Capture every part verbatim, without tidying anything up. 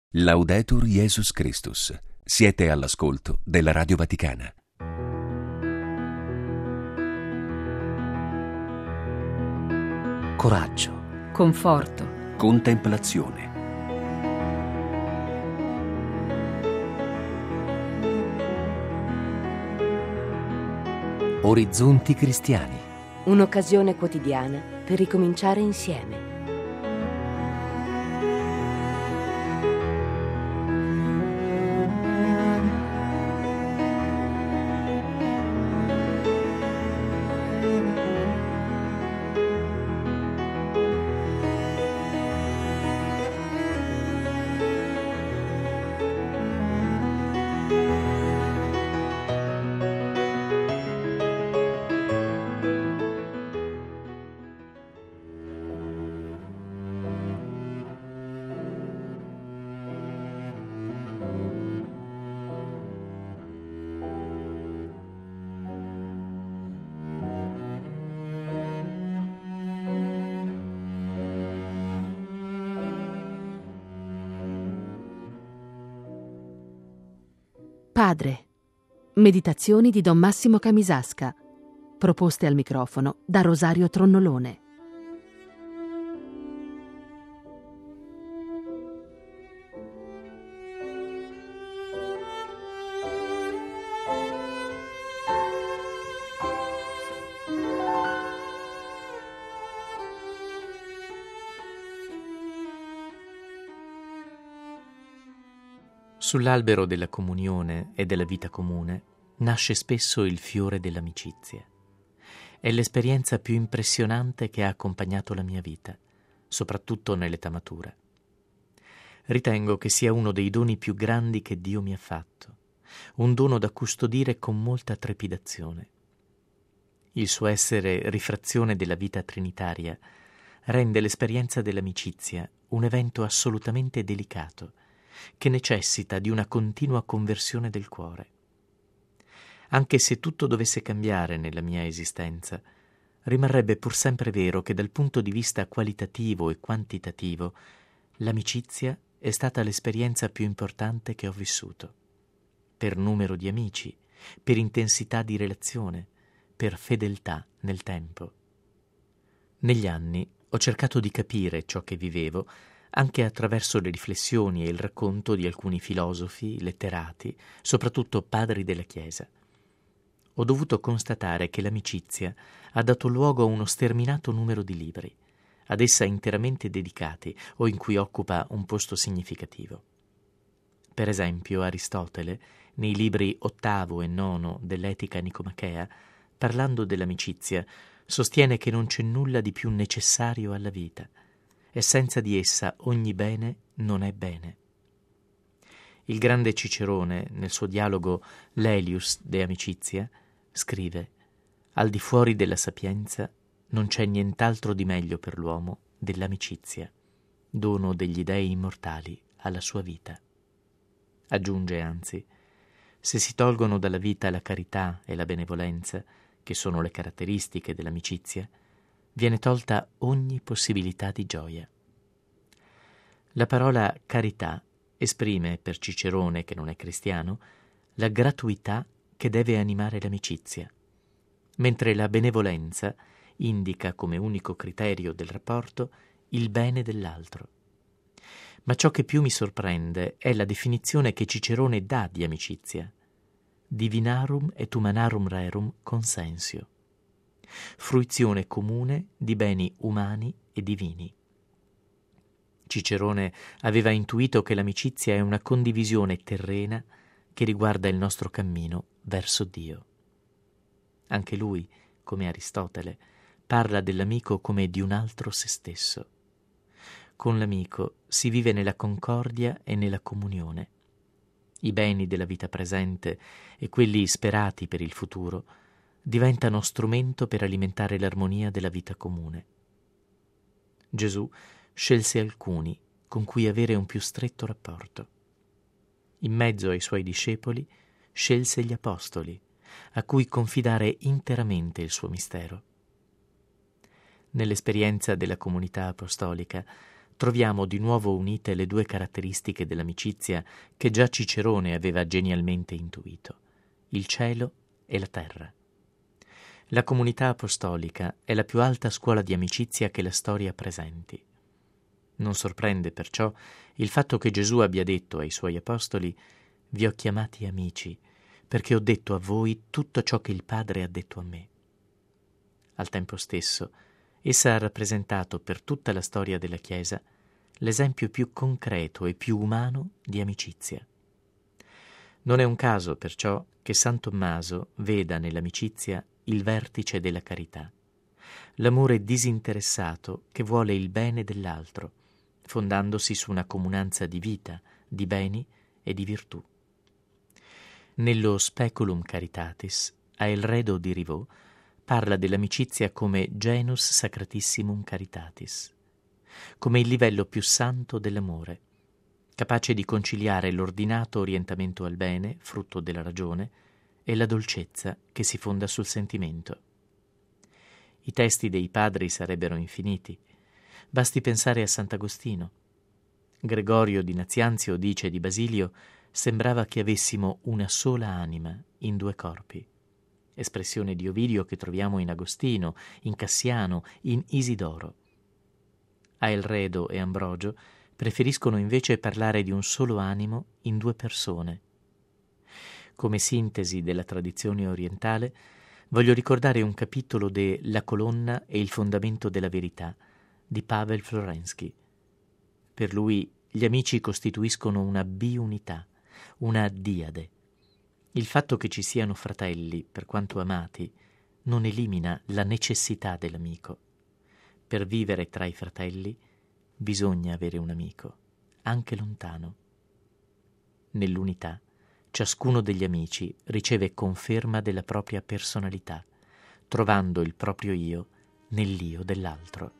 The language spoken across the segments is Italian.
Laudetur Jesus Christus. Siete all'ascolto della Radio Vaticana. Coraggio, conforto, Contemplazione. orizzonti cristiani. un'occasione quotidiana per ricominciare insieme. Padre. Meditazioni di Don Massimo Camisasca, proposte al microfono da Rosario Tronnolone. Sull'albero della comunione e della vita comune nasce spesso il fiore dell'amicizia. È l'esperienza più impressionante che ha accompagnato la mia vita, soprattutto nell'età matura. Ritengo che sia uno dei doni più grandi che Dio mi ha fatto, un dono da custodire con molta trepidazione. Il suo essere rifrazione della vita trinitaria rende l'esperienza dell'amicizia un evento assolutamente delicato, che necessita di una continua conversione del cuore. Anche se tutto dovesse cambiare nella mia esistenza, rimarrebbe pur sempre vero che dal punto di vista qualitativo e quantitativo l'amicizia è stata l'esperienza più importante che ho vissuto, per numero di amici, per intensità di relazione, per fedeltà nel tempo. Negli anni ho cercato di capire ciò che vivevo anche attraverso le riflessioni e il racconto di alcuni filosofi, letterati, soprattutto padri della Chiesa. Ho dovuto constatare che l'amicizia ha dato luogo a uno sterminato numero di libri, ad essa interamente dedicati o in cui occupa un posto significativo. Per esempio, Aristotele, nei libri ottavo e nono dell'Etica Nicomachea, parlando dell'amicizia, sostiene che non c'è nulla di più necessario alla vita, e senza di essa ogni bene non è bene. Il grande Cicerone, nel suo dialogo Laelius de Amicitia, scrive: «Al di fuori della sapienza non c'è nient'altro di meglio per l'uomo dell'amicizia, dono degli dei immortali alla sua vita». Aggiunge anzi: «Se si tolgono dalla vita la carità e la benevolenza, che sono le caratteristiche dell'amicizia, viene tolta ogni possibilità di gioia». La parola carità esprime, per Cicerone, che non è cristiano, la gratuità che deve animare l'amicizia, mentre la benevolenza indica come unico criterio del rapporto il bene dell'altro. Ma ciò che più mi sorprende è la definizione che Cicerone dà di amicizia: divinarum et humanarum rerum consensio, fruizione comune di beni umani e divini. Cicerone aveva intuito che l'amicizia è una condivisione terrena che riguarda il nostro cammino verso Dio. Anche lui, come Aristotele, parla dell'amico come di un altro se stesso. Con l'amico si vive nella concordia e nella comunione. I beni della vita presente e quelli sperati per il futuro diventano strumento per alimentare l'armonia della vita comune. Gesù scelse alcuni con cui avere un più stretto rapporto. In mezzo ai suoi discepoli scelse gli apostoli, a cui confidare interamente il suo mistero. Nell'esperienza della comunità apostolica troviamo di nuovo unite le due caratteristiche dell'amicizia che già Cicerone aveva genialmente intuito: il cielo e la terra. La comunità apostolica è la più alta scuola di amicizia che la storia presenti. Non sorprende perciò il fatto che Gesù abbia detto ai suoi apostoli: «Vi ho chiamati amici, perché ho detto a voi tutto ciò che il Padre ha detto a me». Al tempo stesso, essa ha rappresentato per tutta la storia della Chiesa l'esempio più concreto e più umano di amicizia. Non è un caso, perciò, che San Tommaso veda nell'amicizia il vertice della carità, l'amore disinteressato che vuole il bene dell'altro, fondandosi su una comunanza di vita, di beni e di virtù. Nello Speculum Caritatis, Aelredo di Rivaux parla dell'amicizia come genus sacratissimum caritatis, come il livello più santo dell'amore, capace di conciliare l'ordinato orientamento al bene, frutto della ragione, e la dolcezza che si fonda sul sentimento. I testi dei padri sarebbero infiniti. Basti pensare a Sant'Agostino. Gregorio di Nazianzio dice di Basilio: sembrava che avessimo una sola anima in due corpi. Espressione di Ovidio che troviamo in Agostino, in Cassiano, in Isidoro. Aelredo e Ambrogio preferiscono invece parlare di un solo animo in due persone. Come sintesi della tradizione orientale, voglio ricordare un capitolo de La colonna e il fondamento della verità di Pavel Florensky. Per lui gli amici costituiscono una biunità, una diade. Il fatto che ci siano fratelli, per quanto amati, non elimina la necessità dell'amico. Per vivere tra i fratelli bisogna avere un amico, anche lontano. Nell'unità, ciascuno degli amici riceve conferma della propria personalità, trovando il proprio io nell'io dell'altro.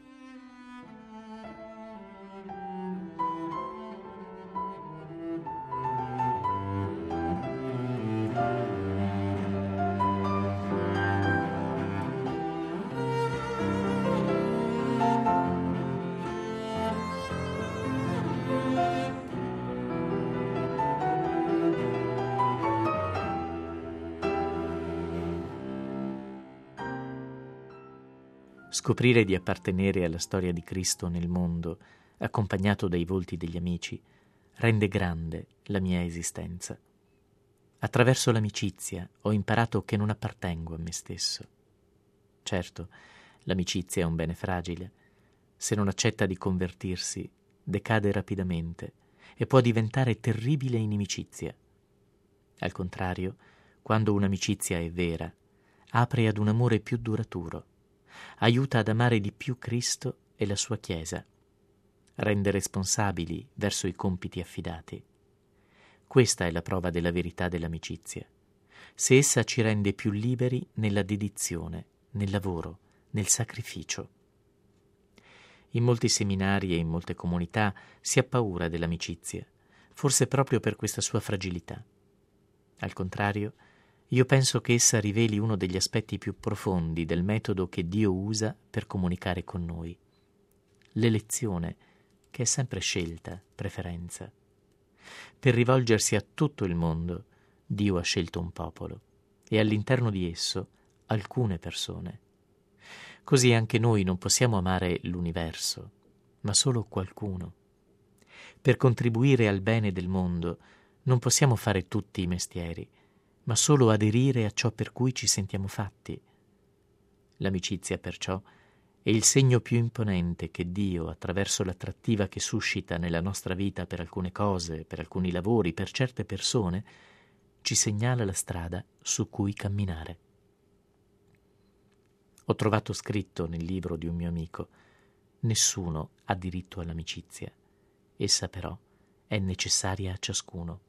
Scoprire di appartenere alla storia di Cristo nel mondo, accompagnato dai volti degli amici, rende grande la mia esistenza. Attraverso l'amicizia ho imparato che non appartengo a me stesso. Certo, l'amicizia è un bene fragile. Se non accetta di convertirsi, decade rapidamente e può diventare terribile inimicizia. Al contrario, quando un'amicizia è vera, apre ad un amore più duraturo, aiuta ad amare di più Cristo e la sua Chiesa, rende responsabili verso i compiti affidati. Questa è la prova della verità dell'amicizia, se essa ci rende più liberi nella dedizione, nel lavoro, nel sacrificio. In molti seminari e in molte comunità si ha paura dell'amicizia, forse proprio per questa sua fragilità. Al contrario, io penso che essa riveli uno degli aspetti più profondi del metodo che Dio usa per comunicare con noi. L'elezione, che è sempre scelta, preferenza. Per rivolgersi a tutto il mondo, Dio ha scelto un popolo e all'interno di esso alcune persone. Così anche noi non possiamo amare l'universo, ma solo qualcuno. Per contribuire al bene del mondo non possiamo fare tutti i mestieri, ma solo aderire a ciò per cui ci sentiamo fatti. L'amicizia, perciò, è il segno più imponente che Dio, attraverso l'attrattiva che suscita nella nostra vita per alcune cose, per alcuni lavori, per certe persone, ci segnala la strada su cui camminare. Ho trovato scritto nel libro di un mio amico: nessuno ha diritto all'amicizia, essa però è necessaria a ciascuno.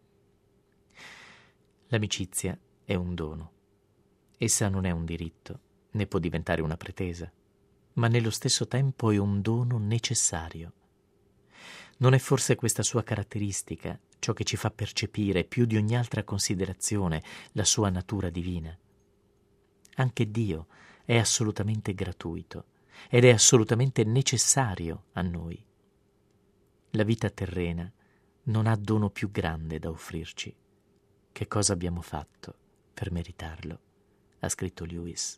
L'amicizia è un dono. Essa non è un diritto, né può diventare una pretesa, ma nello stesso tempo è un dono necessario. Non è forse questa sua caratteristica ciò che ci fa percepire più di ogni altra considerazione la sua natura divina? Anche Dio è assolutamente gratuito ed è assolutamente necessario a noi. La vita terrena non ha dono più grande da offrirci. Che cosa abbiamo fatto per meritarlo? Ha scritto Lewis.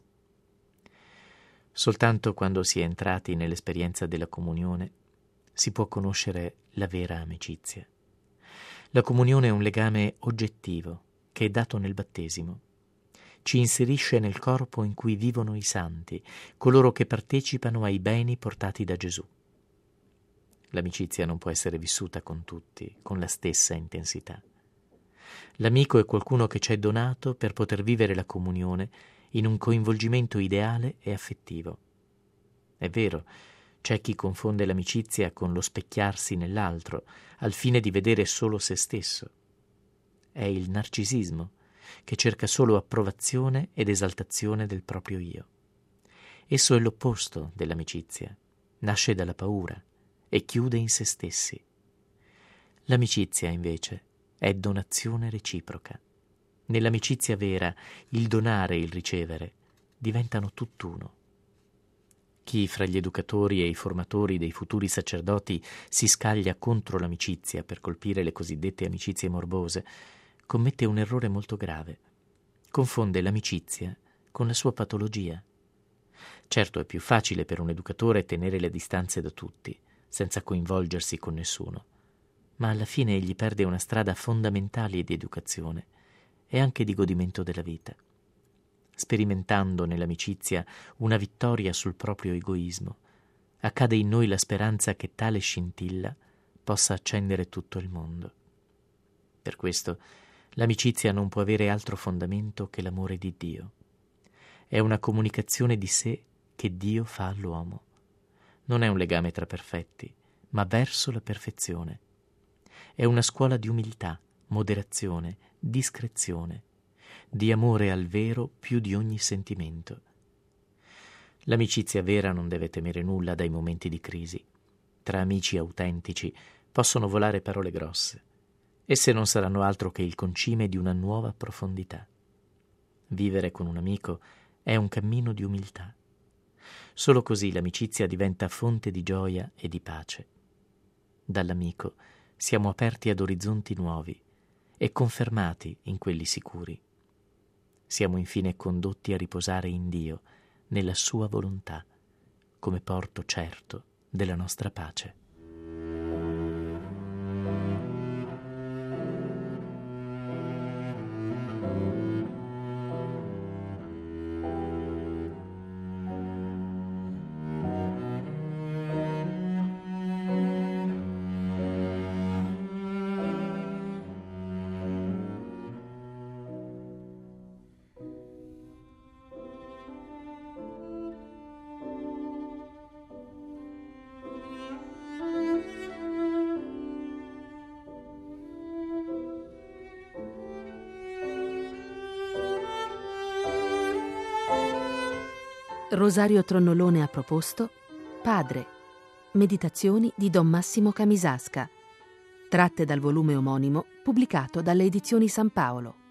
Soltanto quando si è entrati nell'esperienza della comunione si può conoscere la vera amicizia. La comunione è un legame oggettivo che è dato nel battesimo. Ci inserisce nel corpo in cui vivono i santi, coloro che partecipano ai beni portati da Gesù. L'amicizia non può essere vissuta con tutti, con la stessa intensità. L'amico è qualcuno che ci è donato per poter vivere la comunione in un coinvolgimento ideale e affettivo. È vero, c'è chi confonde l'amicizia con lo specchiarsi nell'altro, al fine di vedere solo se stesso. È il narcisismo, che cerca solo approvazione ed esaltazione del proprio io. Esso è l'opposto dell'amicizia, nasce dalla paura e chiude in se stessi. L'amicizia, invece, è donazione reciproca. Nell'amicizia vera, il donare e il ricevere diventano tutt'uno. Chi fra gli educatori e i formatori dei futuri sacerdoti si scaglia contro l'amicizia per colpire le cosiddette amicizie morbose commette un errore molto grave. Confonde l'amicizia con la sua patologia. Certo, è più facile per un educatore tenere le distanze da tutti, senza coinvolgersi con nessuno, ma alla fine egli perde una strada fondamentale di educazione e anche di godimento della vita, sperimentando nell'amicizia una vittoria sul proprio egoismo. Accade in noi la speranza che tale scintilla possa accendere tutto il mondo. Per questo l'amicizia non può avere altro fondamento che l'amore di Dio. È una comunicazione di sé che Dio fa all'uomo. Non è un legame tra perfetti, ma verso la perfezione. È una scuola di umiltà, moderazione, discrezione, di amore al vero più di ogni sentimento. L'amicizia vera non deve temere nulla dai momenti di crisi. Tra amici autentici possono volare parole grosse. Esse non saranno altro che il concime di una nuova profondità. Vivere con un amico è un cammino di umiltà. Solo così l'amicizia diventa fonte di gioia e di pace. Dall'amico siamo aperti ad orizzonti nuovi e confermati in quelli sicuri. Siamo infine condotti a riposare in Dio, nella sua volontà, come porto certo della nostra pace. Rosario Tronnolone ha proposto Padre, meditazioni di Don Massimo Camisasca, tratte dal volume omonimo pubblicato dalle Edizioni San Paolo.